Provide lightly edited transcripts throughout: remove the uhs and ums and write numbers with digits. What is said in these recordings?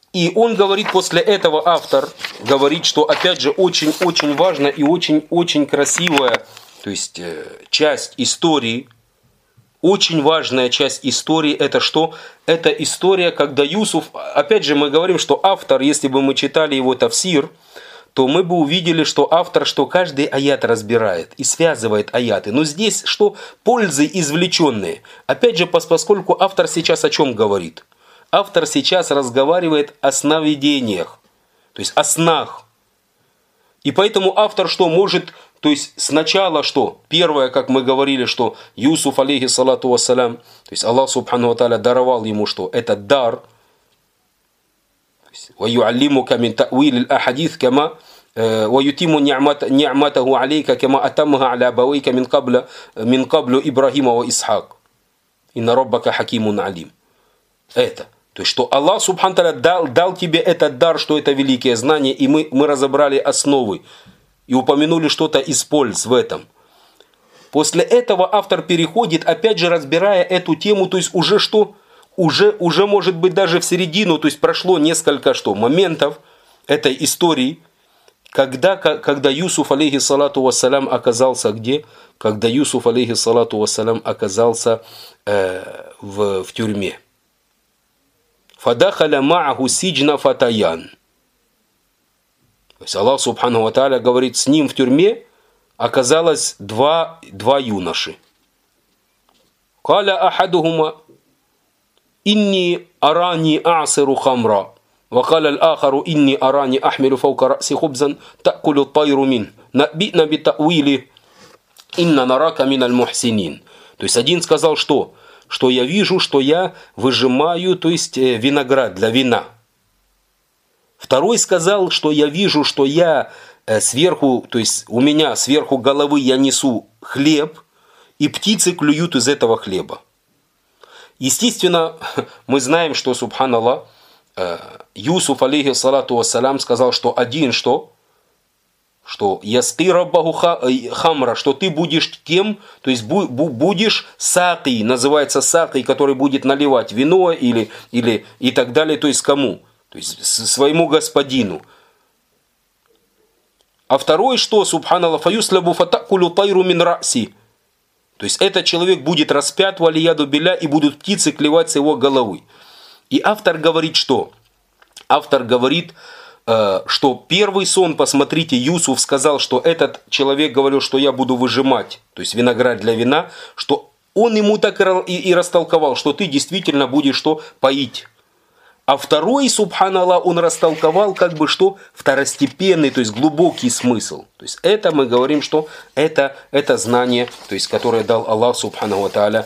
И он говорит, после этого автор говорит, что опять же очень-очень важно и очень-очень красивая, то есть часть истории, очень важная часть истории, это что? Это история, когда Юсуф, опять же мы говорим, что автор, если бы мы читали его тафсир, то мы бы увидели, что автор, что каждый аят разбирает и связывает аяты. Но здесь что? Пользы извлеченные. Опять же, поскольку автор сейчас о чем говорит? Автор сейчас разговаривает о сновидениях, то есть о снах. И поэтому автор что может, то есть сначала что? Первое, как мы говорили, что Юсуф, алейхи салату вассалям, то есть Аллах субхану ва тааля даровал ему что? Это дар. وَيُعَلِّمُكَ مِنْ تَأْوِيلِ الْأَحَدِيثِ كَمَا وَيُتِمُّ نِعْمَتَهُ عَلَيْكَ كَمَا أَتَمَّهَا عَلَى أَبَوَيْكَ مِنْ قَبْلُ إِبْرَاهِيمَ وَإِسْحَاقَ إِنَّ رَبَّكَ حَكِيمٌ عَلِيمٌ. Это. То есть, что Аллах субхану ва тааля дал тебе этот дар, что это великое знание, и мы разобрали основы и упомянули что-то из польз в этом. После этого автор переходит, опять же разбирая эту тему, то есть уже что? Уже может быть даже в середину, то есть прошло несколько что? Моментов этой истории, когда Юсуф, алейхи салату вассалям, оказался где? Когда Юсуф, алейхи салату вассалям, оказался в тюрьме. «Фадахаля ма'аху сиджна фатаян». То есть Аллах субхану ва тааля говорит, с ним в тюрьме оказалось два юноши. «Каля ахадухума инни арани а'сиру хамра». وقال الآخر إني أراني أحمل فوق رأسي خبزا تأكل الطير منه نبئنا بتأويله إن نراك من المحسنين. То есть один сказал что? Что я вижу, что я выжимаю, то есть виноград для вина. Второй сказал, что я вижу, что я сверху, то есть у меня сверху головы я несу хлеб, и птицы клюют из этого хлеба. Естественно, мы знаем, что, субханаллах, Юсуф, алейхи салату вассалям, сказал, что один что яски раббаху хамра, что ты будешь тем, то есть будешь саки, называется саки, который будет наливать вино или и так далее, то есть кому? То есть своему господину. А второй что, субханаллах, фаюслабу фатакулю тайру мин раси. То есть этот человек будет распят валияду биля, и будут птицы клевать с его головы. И автор говорит что? Автор говорит, что первый сон, посмотрите, Юсуф сказал, что этот человек говорил, что я буду выжимать, то есть виноград для вина, что он ему так и растолковал, что ты действительно будешь что? Поить. А второй, субханаллах, он растолковал как бы что? Второстепенный, то есть глубокий смысл. То есть это мы говорим, что это знание, то есть которое дал Аллах субхану ва тааля,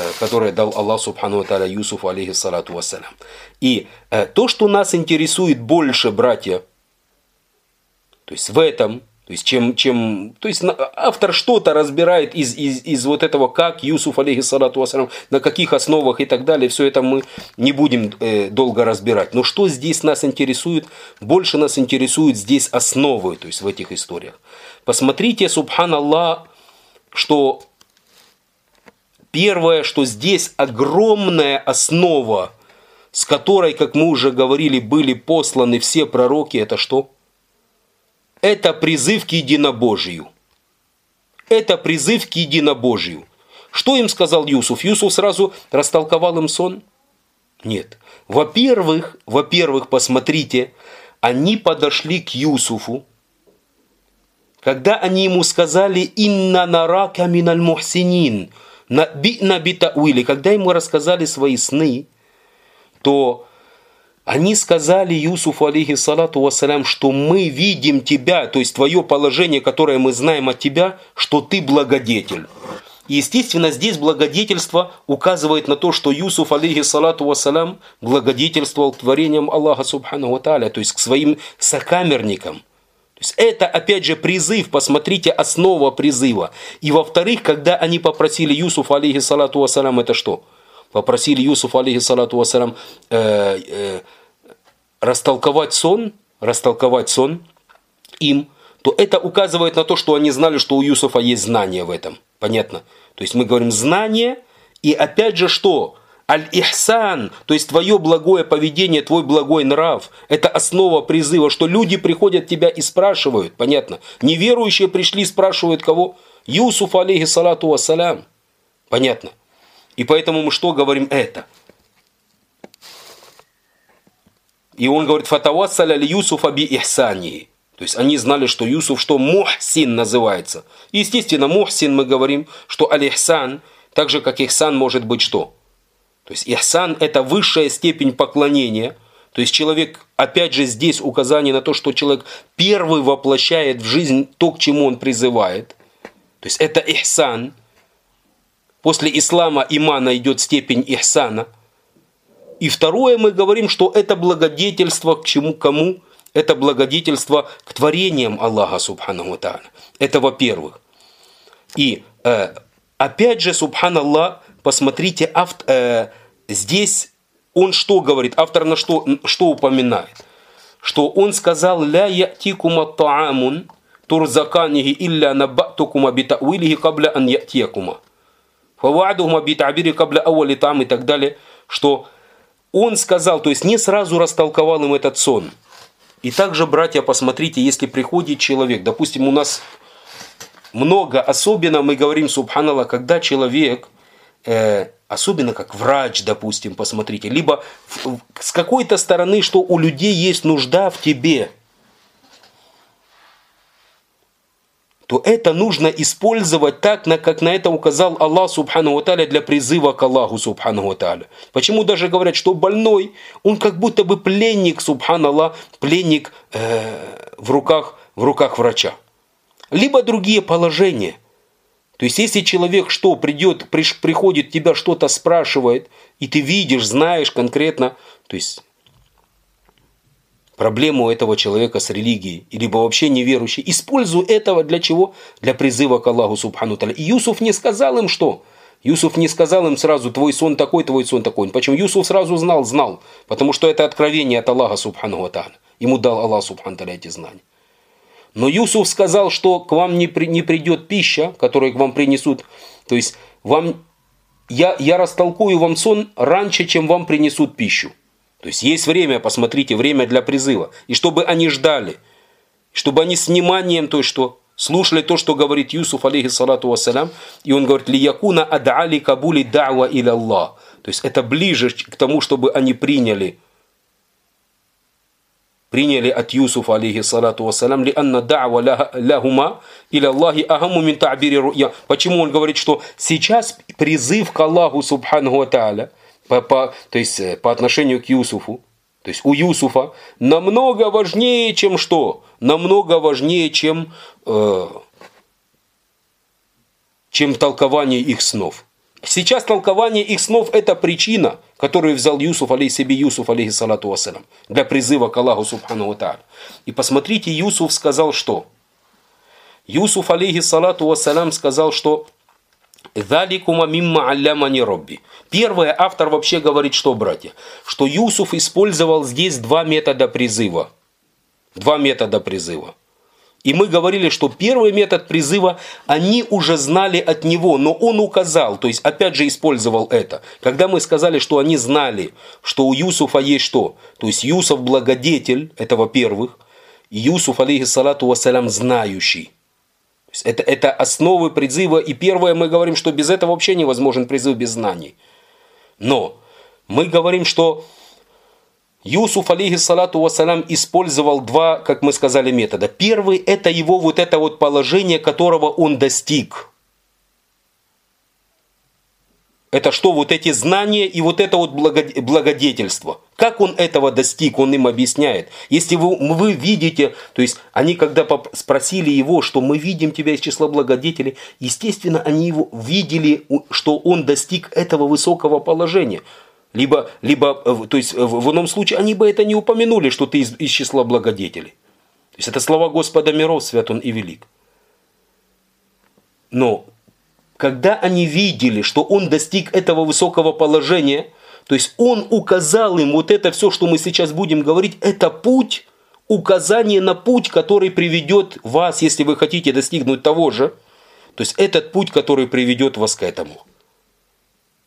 Юсуфу, алейхи салату вассалям. И то, что нас интересует больше, братья, то есть в этом, то есть то есть автор что-то разбирает из вот этого, как Юсуф, алейхи салату вассалям, на каких основах и так далее, все это мы не будем долго разбирать. Но что здесь нас интересует? Больше нас интересует здесь основы, то есть в этих историях. Посмотрите, субханаллах, что первое, что здесь огромная основа, с которой, как мы уже говорили, были посланы все пророки, это что? Это призыв к единобожию. Это призыв к единобожию. Что им сказал Юсуф? Юсуф сразу растолковал им сон? Нет. Во-первых, посмотрите, они подошли к Юсуфу, когда они ему сказали «Инна нарака миналь мухсинин», «Наби'на битауили», когда ему рассказали свои сны, то они сказали Юсуфу, алейхи салату вассалям, что мы видим тебя, то есть твое положение, которое мы знаем от тебя, что ты благодетель. И, естественно, здесь благодетельство указывает на то, что Юсуф, алейхи салату вассалям, благодетельствовал к творениям Аллаха субхану ва тааля, то есть к своим сокамерникам. То есть это, опять же, призыв, посмотрите, основа призыва. И, во-вторых, когда они попросили Юсуфа, алейхи салату вассалям, это что? Попросили Юсуфа, алейхи салату вассалям, растолковать сон им, то это указывает на то, что они знали, что у Юсуфа есть знание в этом. Понятно? То есть мы говорим знание, и опять же что? Аль-Ихсан, то есть твое благое поведение, твой благой нрав, это основа призыва, что люди приходят тебя и спрашивают, понятно? Неверующие пришли, спрашивают кого? Юсуф, алейхиссалату вассалям. Понятно? И поэтому мы что говорим это? И он говорит, фатавассаля ли Юсуфа би ихсани. То есть они знали, что Юсуф, что мухсин называется. И естественно, мухсин мы говорим, что аль-ихсан, так же как ихсан может быть что? То есть ихсан это высшая степень поклонения. То есть человек, опять же здесь указание на то, что человек первый воплощает в жизнь то, к чему он призывает. То есть это ихсан. После ислама, имана идет степень ихсана. И второе мы говорим, что это благодетельство к чему, кому? Это благодетельство к творениям Аллаха Субханаху ва Тааля. Это во-первых. И опять же, Субханаллах, посмотрите, здесь он что говорит? Автор на что упоминает? Что он сказал, «Ля я'тикума та'амун турзаканихи илля наббатукума битауилихи кабля ан я'тикума». Фава'духума битабири кабля ауали там и так далее. Что он сказал, то есть не сразу растолковал им этот сон. И также, братья, посмотрите, если приходит человек, допустим, у нас много, особенно мы говорим, субханаллах, когда человек, особенно как врач, допустим, посмотрите, либо с какой-то стороны, что у людей есть нужда в тебе, то это нужно использовать так, как на это указал Аллах Субхану ва Тааля для призыва к Аллаху Субхану ва Тааля. Почему даже говорят, что больной, он как будто бы пленник, Субханаллах, пленник в руках врача. Либо другие положения. То есть, если человек приходит, тебя что-то спрашивает, и ты видишь, знаешь конкретно, то есть проблему этого человека с религией, либо вообще неверующий, используй этого для чего? Для призыва к Аллаху Субхану Тааля. И Юсуф не сказал им что? Юсуф не сказал им сразу, твой сон такой, твой сон такой. Почему? Юсуф сразу знал, потому что это откровение от Аллаха Субхану Тааля. Ему дал Аллах Субхану Тааля эти знания. Но Юсуф сказал, что к вам не придет пища, которую к вам принесут. То есть я растолкую вам сон раньше, чем вам принесут пищу. То есть есть время, посмотрите, время для призыва. И чтобы они ждали, чтобы они с вниманием, то есть что, слушали то, что говорит Юсуф, алейхиссалату вассалям. И он говорит, лиякуна ад'али кабули д'ава иля Аллах. То есть это ближе к тому, чтобы они приняли от Юсуфа, алейхиссалату вассалям, ли анна д'ава лахума иля Аллахи ахаму мин та'бири ру'я. Почему он говорит, что сейчас призыв к Аллаху Субханаху ва Тааля, то есть по отношению к Юсуфу, то есть у Юсуфа, намного важнее, чем что? Намного важнее, чем толкование их снов. Сейчас толкование их снов – это причина, которую взял Юсуф, алейхиссалату вассалям, для призыва к Аллаху Субхану ва Тааля. И посмотрите, Юсуф сказал что? Юсуф, алейхиссалату вассалям, сказал, что «Заликума мимма аллямани робби». Первое, автор вообще говорит, что, братья? Что Юсуф использовал здесь два метода призыва. И мы говорили, что первый метод призыва, они уже знали от него, но он указал, то есть опять же использовал это. Когда мы сказали, что они знали, что у Юсуфа есть что? То есть Юсуф благодетель, это во-первых, и Юсуф, алейхиссалату вассалям, знающий. Это основы призыва, и первое мы говорим, что без этого вообще невозможен призыв без знаний. Но мы говорим, что Юсуф, алейхиссалату вассалям, использовал два, как мы сказали, метода. Первый – это его вот это вот положение, которого он достиг. Это что? Вот эти знания и вот это вот благодетельство. Как он этого достиг, он им объясняет. Если вы видите, то есть они когда спросили его, что мы видим тебя из числа благодетелей, естественно, они его видели, что он достиг этого высокого положения. Либо, то есть в ином случае они бы это не упомянули, что ты из числа благодетелей. То есть это слова Господа миров, свят Он и велик. Но когда они видели, что он достиг этого высокого положения, то есть он указал им вот это все, что мы сейчас будем говорить, это путь, указание на путь, который приведет вас, если вы хотите достигнуть того же, то есть этот путь, который приведет вас к этому.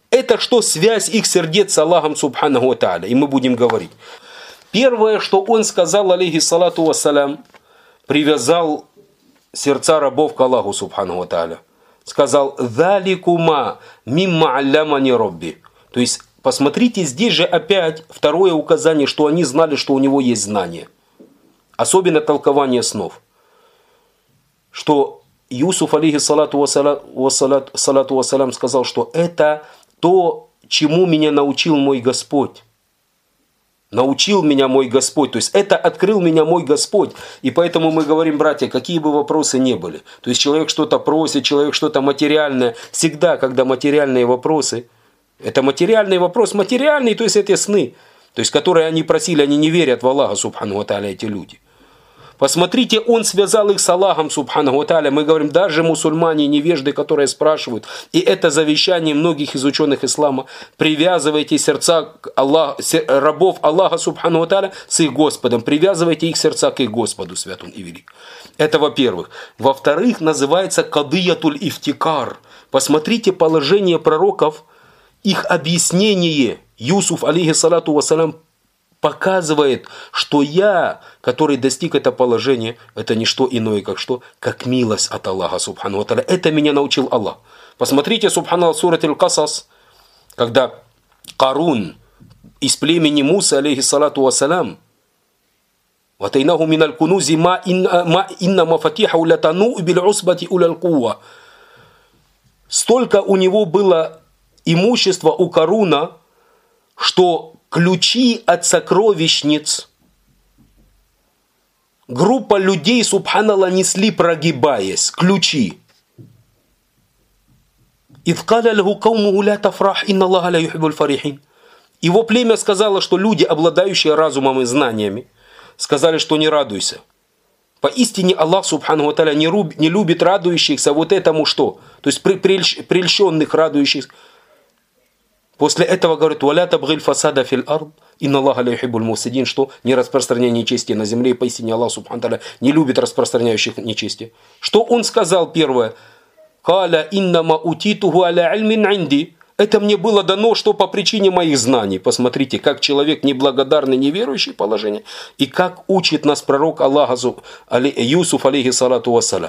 Это что? Связь их сердец с Аллахом Субханаху ва Тааля. И мы будем говорить. Первое, что он сказал, алейхиссалату вассалям, привязал сердца рабов к Аллаху Субханаху ва Тааля. Сказал: «Заликума мимма аллямани робби». То есть, посмотрите, здесь же опять второе указание, что они знали, что у него есть знание. Особенно толкование снов. Что Юсуф, алейхиссалату вассалям, сказал, что это то, чему меня научил мой Господь. Научил меня мой Господь. То есть это открыл меня мой Господь. И поэтому мы говорим, братья, какие бы вопросы ни были. То есть человек что-то просит, человек что-то материальное. Всегда, когда материальные вопросы, это материальный вопрос, материальный, то есть это сны. То есть которые они просили, они не верят в Аллаха Субхану ва Тааля, эти люди. Посмотрите, он связал их с Аллахом Субхану ва Тааля. Мы говорим, даже мусульмане, невежды, которые спрашивают, и это завещание многих из ученых ислама, привязывайте сердца рабов Аллаха Субхану ва Тааля с их Господом, привязывайте их сердца к их Господу, свят он и велик. Это во-первых. Во-вторых, называется кадыятуль ифтикар. Посмотрите положение пророков, их объяснение. Юсуф, алейхиссалату вассалям, показывает, что я, который достиг это положение, это не что иное, как что? Как милость от Аллаха Субхану ва Тааля. Это меня научил Аллах. Посмотрите, субханаллах, сурат Аль-Касас, когда Карун из племени Муса, алейхиссалату вассалям, «Ватайнаху миналь кунузи ма инна мафатихау латану бил усбати уляль кува». Столько у него было имущества у Каруна, что ключи от сокровищниц группа людей, субханаллах, несли, прогибаясь. Ключи. «Идh каля лаху каумуху ля тафрах, инна Аллаха ля юхиббуль фарихин». Его племя сказало, что люди, обладающие разумом и знаниями, сказали, что не радуйся. Поистине Аллах Субхану ва Тааля не любит радующихся вот этому что? То есть прельщенных радующихся. После этого говорит: «Валя табгиль фасада фил ард, инна Аллаха ля юхиббуль муфсидин», что не распространяй нечестие на земле, и поистине Аллах Субхану ва Тааля не любит распространяющих нечестие. Что он сказал первое? «Каля иннама утитуху аля ильмин инди». Это мне было дано, что по причине моих знаний. Посмотрите, как человек неблагодарный, неверующий положение, и как учит нас пророк Аллаха Юсуф, алейхиссалату вассалям.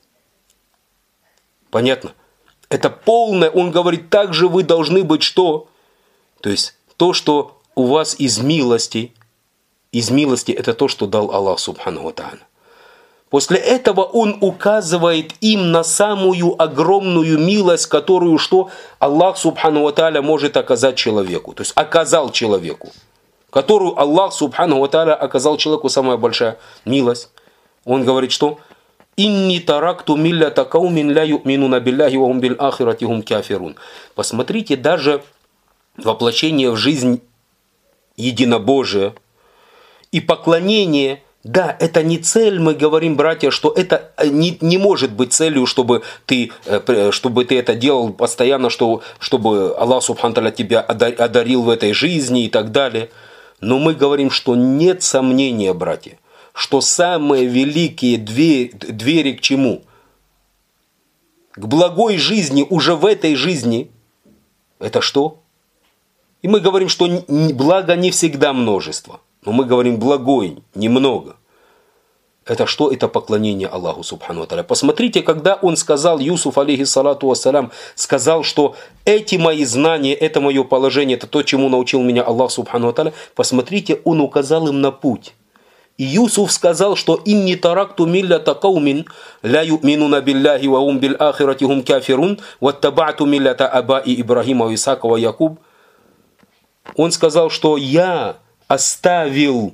Понятно? Это полное, он говорит, также вы должны быть что? То есть то, что у вас из милости, это то, что дал Аллах Субхану ва Тааля. После этого он указывает им на самую огромную милость, которую что Аллах Субхану ва Тааля может оказать человеку. То есть оказал человеку. Которую Аллах Субхану ва Тааля оказал человеку, самая большая милость. Он говорит, что «Инни таракту миллята каумин ля ю'минуна билляхи ва хум бил ахирати хум кафирун». Посмотрите, даже воплощение в жизнь единобожия и поклонение. Да, это не цель, мы говорим, братья, что это не может быть целью, чтобы ты это делал постоянно, чтобы Аллах Субхану ва Тааля тебя одарил в этой жизни и так далее. Но мы говорим, что нет сомнения, братья, что самые великие двери к чему? К благой жизни уже в этой жизни. Это что? И мы говорим, что благо не всегда множество. Но мы говорим благой, немного. Это что? Это поклонение Аллаху Субхану ва Тааля. Посмотрите, когда он сказал, Юсуф, алейхиссалату вассалям, сказал, что эти мои знания, это мое положение, это то, чему научил меня Аллах Субхану ва Тааля. Посмотрите, он указал им на путь. И Юсуф сказал, что «Инни таракту миллята каумин ля ю'минуна билляхи ва хум бил ахирати хум кафирун ваттаба'ту миллята абаи Ибрахима ва Исаака ва Якуб». Он сказал, что я оставил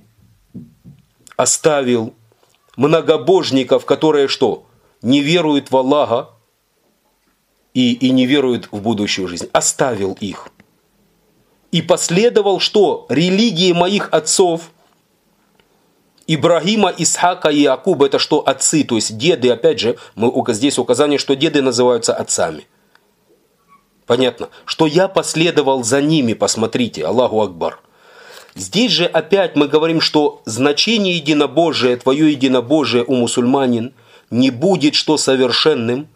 многобожников, которые что? Не веруют в Аллаха и не веруют в будущую жизнь. Оставил их. И последовал что? Религии моих отцов. Ибрагима, Исхака и Якуба, это что? Отцы, то есть деды, опять же, здесь указание, что деды называются отцами. Понятно? Что я последовал за ними, посмотрите, Аллаху Акбар. Здесь же опять мы говорим, что значение единобожия, твое единобожие у мусульманин, не будет что совершенным,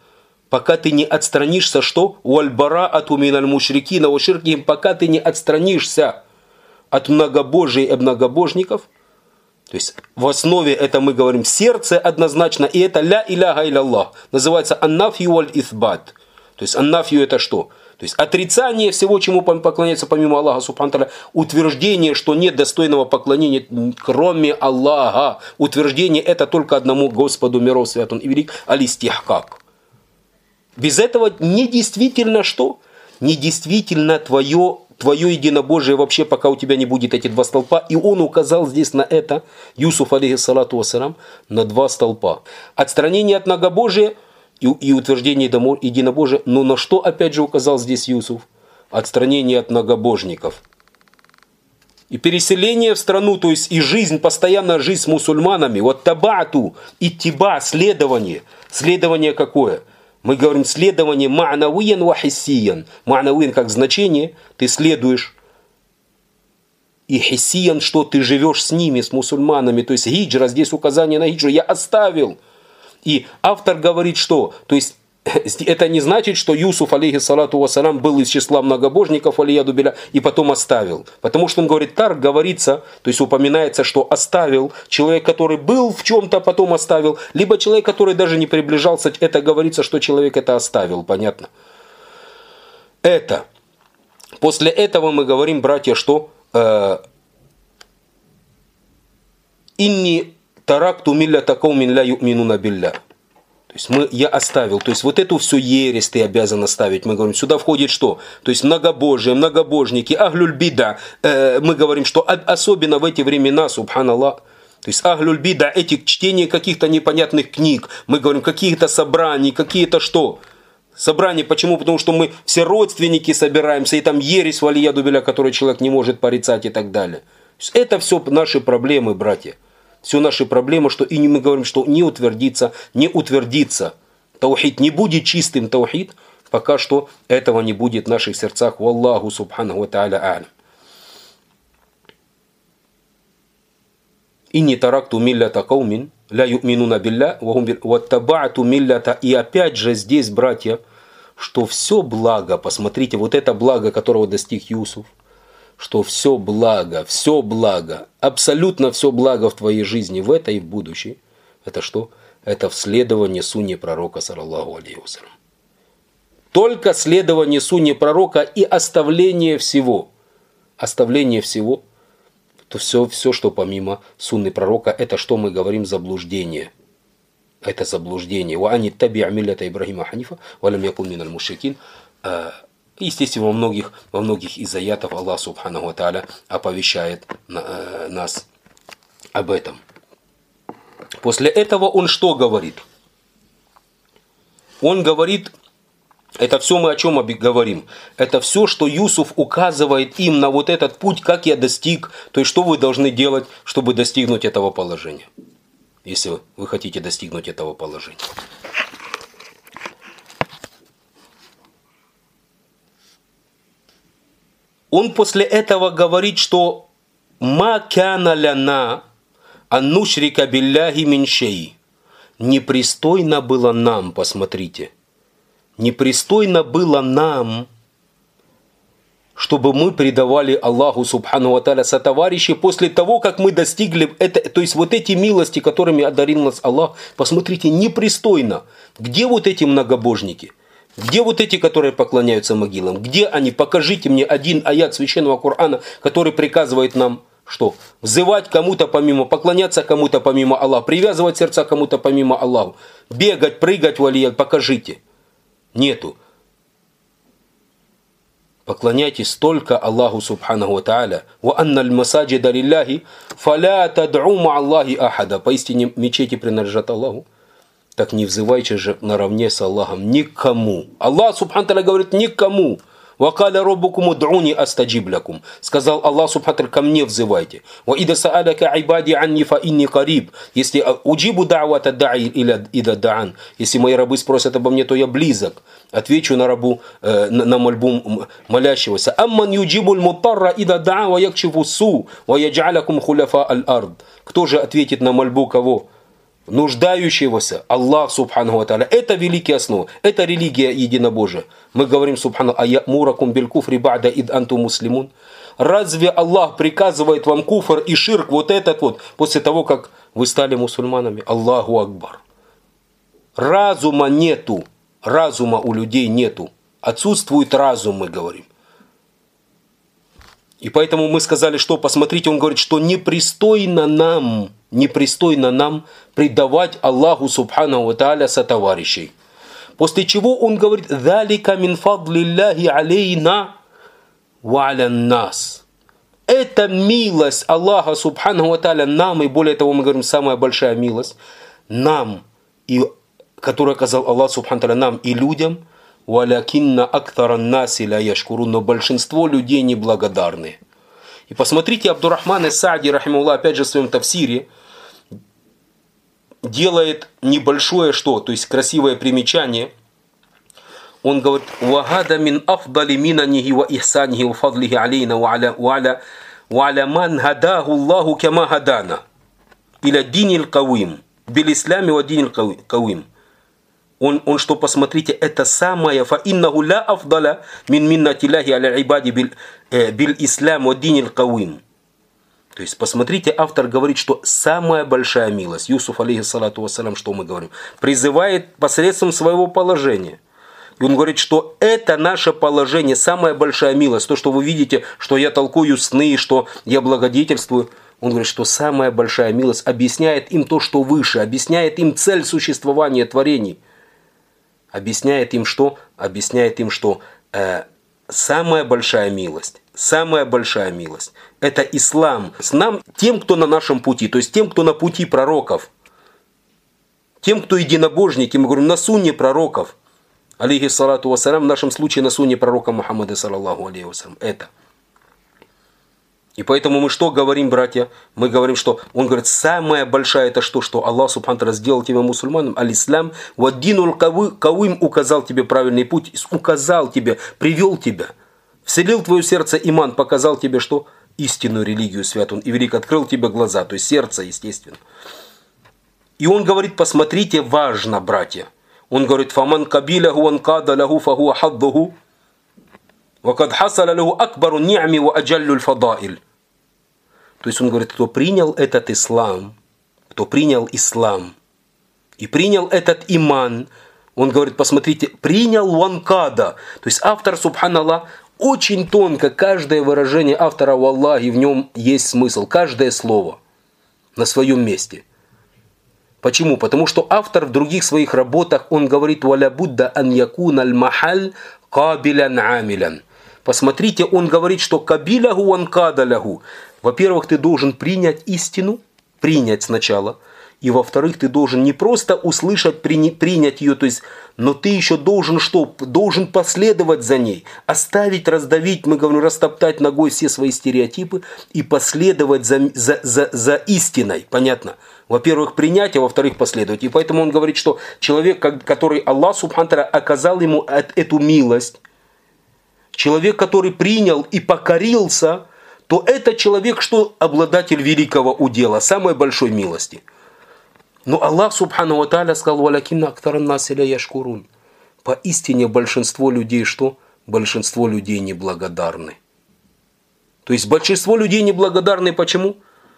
пока ты не отстранишься, что? Уальбараату миналь мушрикина ва ширкихим, пока ты не отстранишься от многобожия и многобожников. То есть в основе это мы говорим сердце однозначно, и это ля иляха илlallah. Называется аннафью валь исбат. То есть аннафью это что? То есть отрицание всего, чему поклоняется помимо Аллаха субхану тааля, утверждение, что нет достойного поклонения кроме Аллаха. Утверждение это только одному Господу миров, свят Он и велик, алистихкак. Без этого недействительно что? Недействительно твое единобожие вообще, пока у тебя не будет эти два столпа. И он указал здесь на это, Юсуф, алейхиссалату вассалям, на два столпа. Отстранение от многобожия и утверждение единобожия. Но на что опять же указал здесь Юсуф? Отстранение от многобожников. И переселение в страну, то есть и жизнь, постоянная жизнь с мусульманами. Вот табату, иттиба, следование. Следование какое? Мы говорим следование ма'навиян ва хиссиян. Ма'навиян как значение, ты следуешь. И хиссиян, что ты живешь с ними, с мусульманами. То есть хиджра, здесь указание на хиджру, я оставил. И автор говорит, что, то есть это не значит, что Юсуф, алейхиссалату вассалям, был из числа многобожников, алияду биля, и потом оставил. Потому что он говорит, тарк говорится, то есть упоминается, что оставил человек, который был в чем-то, потом оставил, либо человек, который даже не приближался, это говорится, что человек это оставил, понятно? Это. После этого мы говорим, братья, что «Инни таракту миллята каумин ля ю'минуна билля». То есть я оставил, то есть вот эту всю ересь ты обязан оставить. Мы говорим, сюда входит что? То есть многобожие, многобожники, ахлюль бида. Мы говорим, что особенно в эти времена, субханаллах, то есть ахлюль бида, эти чтения каких-то непонятных книг, мы говорим, каких-то собраний, какие-то что? Собрания, почему? Потому что мы все родственники собираемся, и там ересь валияду биля, которую человек не может порицать и так далее. То есть это все наши проблемы, братья. Все наши проблемы, что и мы говорим, что не утвердится. Таухид не будет чистым таухид, пока что этого не будет в наших сердцах. Валлаху субханаху ва тааля а'лям. Инни таракту миллята каумин ля ю'минуна билля ваттаба'ту миллята. И опять же здесь, братья, что все благо, посмотрите, вот это благо, которого достиг Юсуф, что все благо, абсолютно все благо в твоей жизни, в этой и в будущей, это что? Это вследование сунне пророка, саллаллаху алейхи вассалям. Только следование сунне пророка и оставление всего, то все, что помимо сунны пророка, это что мы говорим, заблуждение. Это заблуждение. Ва ани таби'а миллята Ибрахима ханифа, ва лам якун миналь мушрикин. Естественно, во многих из аятов Аллах субханаху ва тааля оповещает нас об этом. После этого он что говорит? Он говорит, это все мы о чем говорим? Это все, что Юсуф указывает им на вот этот путь, как я достиг, то есть что вы должны делать, чтобы достигнуть этого положения, если вы хотите достигнуть этого положения. Он после этого говорит, что «Ма кяна ляна аннушрика билляхи мин шей». Непристойно было нам, посмотрите, непристойно было нам, чтобы мы предавали Аллаху субхану ва тааля сотоварищи после того, как мы достигли это, то есть вот эти милости, которыми одарил нас Аллах, посмотрите, непристойно. Где вот эти многобожники? Где вот эти, которые поклоняются могилам? Где они? Покажите мне один аят священного Корана, который приказывает нам что? Взывать кому-то помимо, поклоняться кому-то помимо Аллаха, привязывать сердца кому-то помимо Аллаха, бегать, прыгать в алият, покажите. Нету. Поклоняйтесь только Аллаху субханаху ва тааля. Ва анналь масаджида лилляхи фаля тад'у ма Аллахи ахада. Поистине мечети принадлежат Аллаху. Так не взывайте же наравне с Аллахом никому. Аллах субхану тааля говорит никому. «Вакаля роббукум уд'уни астаджиб лякум». Сказал Аллах субхану тааля, ко мне взывайте. «Ва ида сааляка айбади анни фа инни кариб». Если уджибу да'вата да'и ида да'ан. Если мои рабы спросят обо мне, то я близок. Отвечу на мольбу молящегося. «Амман юджибуль мутарра ида да'а ва якшифу су ва ядж'алякум хуляфа аль-ард». Кто же ответит на мольбу кого? нуждающегося, Аллах Субхану ва Тааля. Это великие основы, это религия единобожия. Мы говорим Субхану аямуракум биль куфри ба'да ид анту муслимун. Разве Аллах приказывает вам куфр и ширк вот этот вот после того, как вы стали мусульманами? Аллаху Акбар. Разума нету, разума у людей нету. Отсутствует разум, мы говорим. И поэтому мы сказали, что, посмотрите, он говорит, что непристойно нам предавать Аллаху Субхану ва Тааля сотоварищей. После чего он говорит, «Залика мин фадлиллахи алейна ва алян нас». Это милость Аллаха Субхану ва Тааля нам, и более того, мы говорим, самая большая милость нам, и, которую оказал Аллах Субхану ва Тааля нам и людям, «Валякинна актаран наси ля яшкурун», но большинство людей неблагодарны. И посмотрите, Абдуррахман ас-Саади, рахимахуллах, опять же в своем тафсире, делает небольшое что, то есть красивое примечание. Он говорит, «Вагада мин афдали минанихи ва ихсанихи ва фадлихи алейна ва аля ман гадаху Аллаху кама гадана иля динил кавим, бил ислами ва динил кавим». Он что, посмотрите, это самое, фа иннаху ла афдаля мин миннатилляхи аля ибади бил ислам ва динил кавим. То есть, посмотрите, автор говорит, что самая большая милость, Юсуф, алейхиссалату вассалям, что мы говорим, призывает посредством своего положения. И он говорит, что это наше положение, самая большая милость. То, что вы видите, что я толкую сны, что я благодетельствую. Он говорит, что самая большая милость объясняет им то, что выше, объясняет им цель существования творений. Объясняет им что? Объясняет им, что самая большая милость – это ислам. С нам, тем, кто на нашем пути, то есть тем, кто на пути пророков, тем, кто единобожники, мы говорим, на сунне пророков, алейхиссалату вассалям, в нашем случае на сунне пророка Мухаммада, саллаллаху алейхи вассалям, это. И поэтому мы что говорим, братья? Мы говорим, что он говорит, самая большая это что Аллах Субхану ва Тааля сделал тебя мусульманом, аль-ислам, вад-динул кавим, указал тебе правильный путь, указал тебе, привел тебя, вселил в твое сердце иман, показал тебе что? Истинную религию свят он и велик, открыл тебе глаза, то есть сердце, естественно. И он говорит, посмотрите, важно, братья. Он говорит, фаман кабиляху анкада лаху фахуа хаддуху, вакад хасаля лаху акбару ни'ми ва аджаллю аль-фадаиль. То есть он говорит, кто принял этот ислам и принял этот иман, он говорит, посмотрите, принял ванкада. То есть автор, субханаллах, очень тонко, каждое выражение автора в Аллахе, в нем есть смысл, каждое слово на своем месте. Почему? Потому что автор в других своих работах, он говорит, «Валя будда ан якун аль-махаль кабилян амилян». Посмотрите, он говорит, что кабиляху ванкада ляху. Во-первых, ты должен принять истину, принять сначала. И во-вторых, ты должен не просто услышать, принять ее, то есть, но ты еще должен что? Должен последовать за ней. Оставить, раздавить, мы говорим, растоптать ногой все свои стереотипы и последовать за истиной. Понятно? Во-первых, принять, а во-вторых, последовать. И поэтому он говорит, что человек, который Аллах Субхану ва Тааля оказал ему эту милость, человек, который принял и покорился, то это человек, что обладатель великого удела, самой большой милости. Но Аллах Субхану ва Тааля сказал, «Валякинна актаран наси ля яшкурун». Поистине большинство людей что? Большинство людей неблагодарны. То есть большинство людей неблагодарны почему?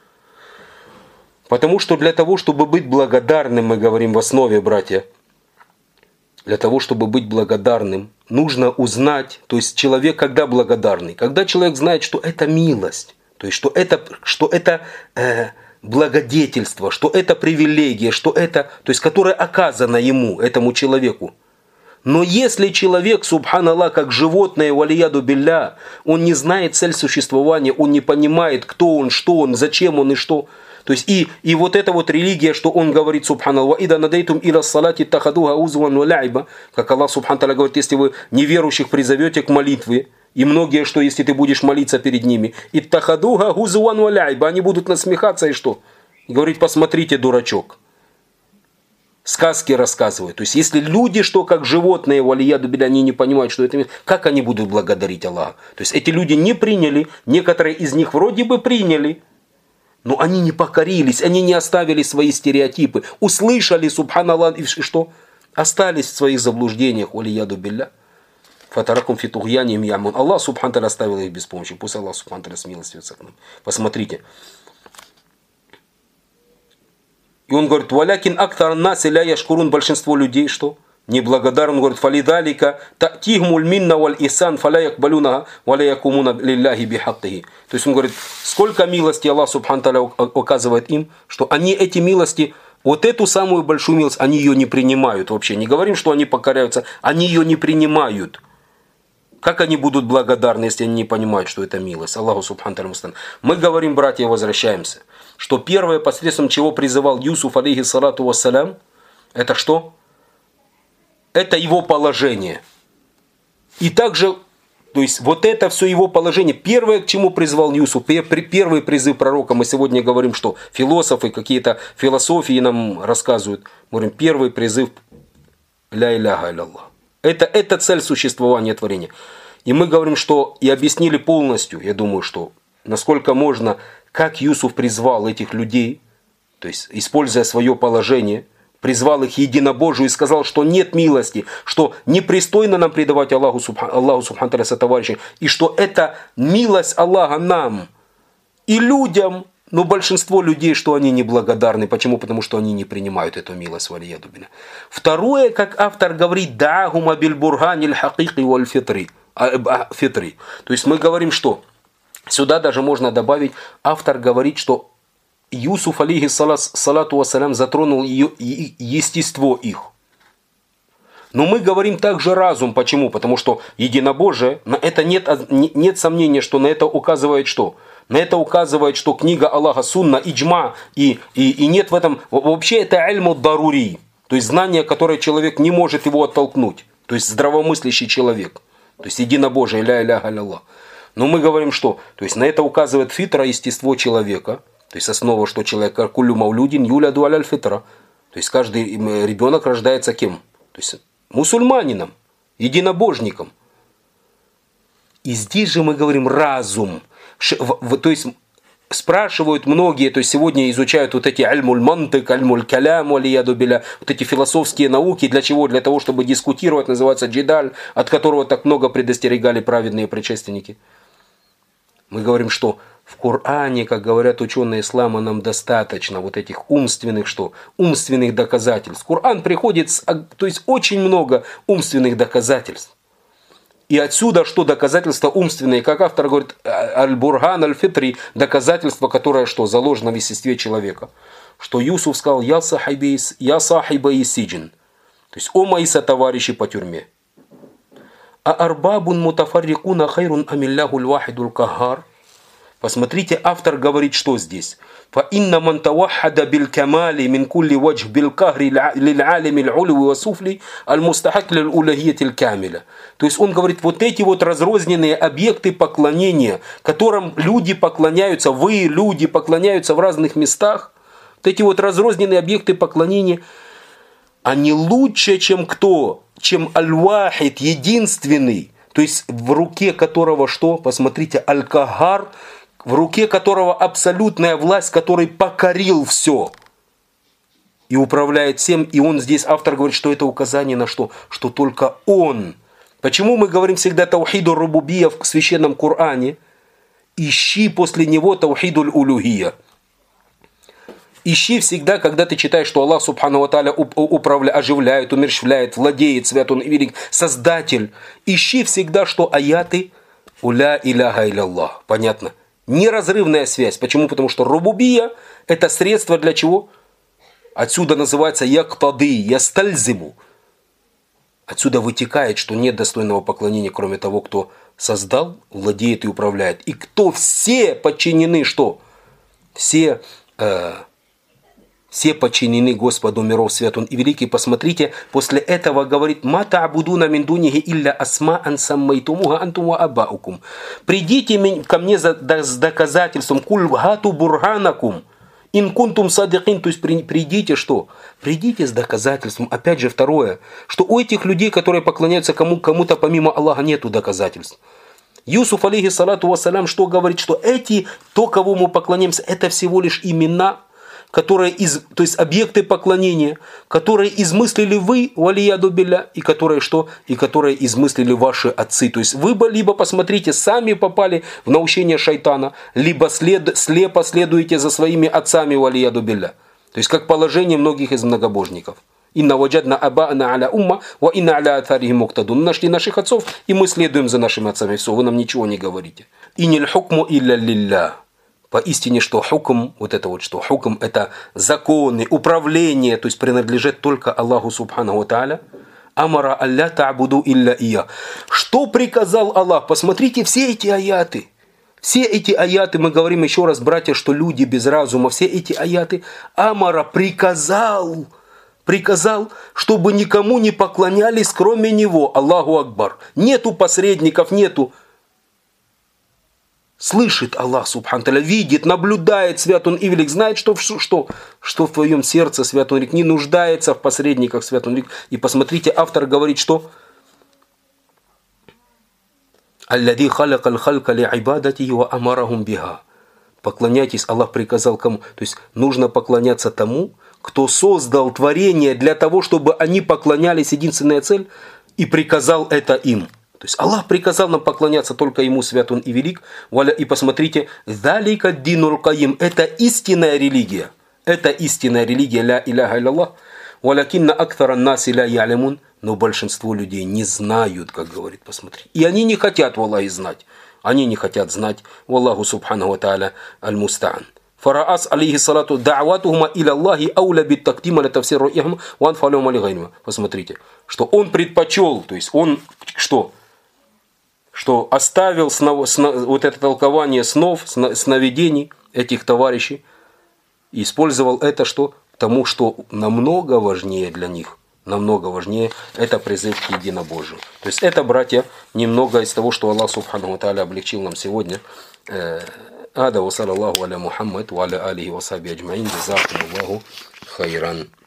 Потому что для того, чтобы быть благодарным, мы говорим в основе, братья, для того, чтобы быть благодарным, нужно узнать, то есть человек когда благодарный? Когда человек знает, что это милость, то есть что это благодетельство, что это привилегия, что это, то есть которое оказано ему, этому человеку. Но если человек, субханаллах, как животное, валияду билля, он не знает цель существования, он не понимает, кто он, что он, зачем он и что. То есть и вот эта вот религия, что он говорит, субханаллах, «Ида надейтум иля салати тахадуха узван ва ляйба», как Аллах субхану тааля говорит, если вы неверующих призовете к молитве, и многие, что если ты будешь молиться перед ними, «Иттахадуха узван ва ляйба», они будут насмехаться и что? И говорит, посмотрите, дурачок. Сказки рассказывают. То есть, если люди, что как животные, валияду билля, они не понимают, что это, как они будут благодарить Аллаха? То есть, эти люди не приняли, некоторые из них вроде бы приняли, Но они не покорились, они не оставили свои стереотипы. Услышали, субханаллах, и что? Остались в своих заблуждениях. Валияду билля. Фатаракум фитугьяним ямун. Аллах субхану та'аля оставил их без помощи. Пусть Аллах субхану та'аля смилостивится к нам. Посмотрите. И он говорит, валякин актар наси ля яшкурун, большинство людей, что? Неблагодарен, он говорит, фалидалика татихмуль минна валь исан фаля якбалюна валя якумуна лилляхи бихаттахи. То есть он говорит, сколько милости Аллах субхану та'аля оказывает им, что они эти милости, вот эту самую большую милость, они ее не принимают вообще. Не говорим, что они покоряются, они ее не принимают. Как они будут благодарны, если они не понимают, что это милость? Аллаху субхану та'аля. Мы говорим, братья, возвращаемся, что первое, посредством чего призывал Юсуф, алейхиссалату вассалям, это что? Это его положение. И также, то есть вот это все его положение. Первое, к чему призвал Юсуф, первый призыв пророка, мы сегодня говорим, что философы, какие-то философии нам рассказывают. Мы говорим, первый призыв ля иляха илlallah. Это цель существования творения. И мы говорим, что и объяснили полностью, я думаю, что насколько можно, как Юсуф призвал этих людей, то есть используя свое положение, призвал их единобожию и сказал, что нет милости, что непристойно нам предавать Аллаху субхану та'аля сотоварищей, и что это милость Аллаха нам и людям, но большинство людей, что они неблагодарны. Почему? Потому что они не принимают эту милость. Валияду билля. Второе, как автор говорит, дa'ахума биль бурганиль хакики валь фитри. То есть мы говорим, что сюда даже можно добавить, автор говорит, что Юсуф, алейхиссалату вассалям, затронул естество их. Но мы говорим также разум. Почему? Потому что единобожие, на это нет сомнения, что на это указывает что? На это указывает, что книга Аллаха, сунна, иджма, и нет в этом... Вообще это альму дарури, то есть знание, которое человек не может его оттолкнуть. То есть здравомыслящий человек. То есть единобожие, ля иляха илlallah. Но мы говорим, что? То есть на это указывает фитра, естество человека. То есть основа, что человек куллю маулюдин юляду аляль фитра. То есть каждый ребенок рождается кем? То есть мусульманином, единобожником. И здесь же мы говорим разум. То есть спрашивают многие, то есть сегодня изучают вот эти альмуль мантык, альмуль калям, алияду биля, вот эти философские науки. Для чего? Для того, чтобы дискутировать, называется джидаль, от которого так много предостерегали праведные предшественники. Мы говорим, что в Коране, как говорят ученые ислама, нам достаточно вот этих умственных, что? Умственных доказательств. Коран приходит, то есть очень много умственных доказательств. И отсюда что? Доказательства умственные, как автор говорит, аль-бурган аль-фитри, доказательство, которое что? Заложено в естестве человека. Что Юсуф сказал, я сахиба и сиджин. То есть, о мои сотоварищи по тюрьме. А арбабун мутафаррикуна хайрун амилляху аль-вахидул кахар. Посмотрите, автор говорит, что здесь. فَإِنَّ مَنْ تَوَحَّدَ بِالْكَمَالِ مِنْ كُلِّ وَجْهٍ بِالْقَهْرِ لِلْعَالِمِ الْعُلْوِ وَسُفْلِ الْمُسْتَحَقِّ لِلْأُلُوهِيَّةِ الْكَامِلَةِ. То есть он говорит, вот эти вот разрозненные объекты поклонения, которым люди поклоняются, вы, люди, поклоняются в разных местах, вот эти вот разрозненные объекты поклонения, они лучше, чем кто? Чем аль-вахид, единственный. То есть в руке которого что? Посмотрите, аль-кахар, в руке которого абсолютная власть, который покорил все и управляет всем. И он здесь, автор говорит, что это указание на что? Что только он. Почему мы говорим всегда таухиду рубубия в священном Коране? Ищи после него таухидуль улюхия. Ищи всегда, когда ты читаешь, что Аллах субхану ва тааля управляет, оживляет, умерщвляет, владеет, свят он и велик, создатель. Ищи всегда, что аяты уля иляха илlallah. Понятно? Неразрывная связь. Почему? Потому что рубубия это средство для чего? Отсюда называется яктады, ястальзиму. Отсюда вытекает, что нет достойного поклонения, кроме того, кто создал, владеет и управляет. И кто все подчинены, что? Все подчинены Господу миров, свят он и великий. Посмотрите, после этого говорит, «Ма та'будуна мин дунихи илля асма'ан саммайтумуха антум ва аббаукум». Придите ко мне с доказательством, «Куль гату бурганакум». Ин кунтум садикин, то есть придите что? Придите с доказательством. Опять же второе, что у этих людей, которые поклоняются кому-то помимо Аллаха, нету доказательств. Юсуф, алейхиссалату вассалям, что говорит, что то, кого мы поклоняемся, это всего лишь имена, которые то есть объекты поклонения, которые измыслили вы, валияду билля, и которые что? И которые измыслили ваши отцы. То есть вы либо посмотрите, сами попали в наущение шайтана, либо слепо следуете за своими отцами, валияду билля. То есть как положение многих из многобожников. Инна ваджадна аба'на аля умма, ва инна аля атарихи муктадун. Нашли наших отцов, и мы следуем за нашими отцами. Все, вы нам ничего не говорите. Иниль хукму илля лилля. Поистине, что хукм, что хукм, это законы, управление, то есть принадлежит только Аллаху субханаху ва тааля. Амара алля та'буду илля ия. Что приказал Аллах? Посмотрите все эти аяты. Все эти аяты, мы говорим еще раз, братья, что люди без разума, все эти аяты, Амара приказал, чтобы никому не поклонялись, кроме Него, Аллаху Акбар. Нету посредников, нету. Слышит Аллах, субхану та'аля, видит, наблюдает, свят Он и велик, знает, что в твоем сердце, свят Он велик, не нуждается в посредниках, свят Он велик. И посмотрите, автор говорит, что «Аллади халякал халка ли ибадати ва амарахум биха». Поклоняйтесь, Аллах приказал кому? То есть нужно поклоняться тому, кто создал творение для того, чтобы они поклонялись, единственная цель, и приказал это им. То есть Аллах приказал нам поклоняться только Ему, свят Он и велик. И посмотрите, «Залика динул каим» – это истинная религия. Это истинная религия, ля иляха илlallah. «Валякинна акфаран наси ля ялямун». Но большинство людей не знают, как говорит, посмотри. И они не хотят, валлахи, знать. Они не хотят знать. Валлаху субханаху ва тааля аль-муста'ан. Фараас, алейхиссалату, да'ватухума иля Аллахи ауля бит тактима ля тафсир ру'яхум ва анфалюма ли гайнума. Посмотрите, что он предпочел, то есть он что? Что оставил вот это толкование снов, сновидений этих товарищей, и использовал это что? Тому, что намного важнее для них. Намного важнее это призыв к единобожию. То есть это, братья, немного из того, что Аллах субхану ва тааля облегчил нам сегодня. Ада ва саллаллаху аля Мухаммад ва аля алихи ва сахби аджмаин. Джазакумуллаху хайран.